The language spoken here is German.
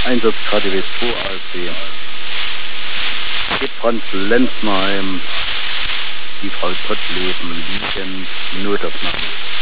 Einsatz KDW 2 ALC. Franz Lenzheim, die Frau Tottleben liegend, Notaufnahme.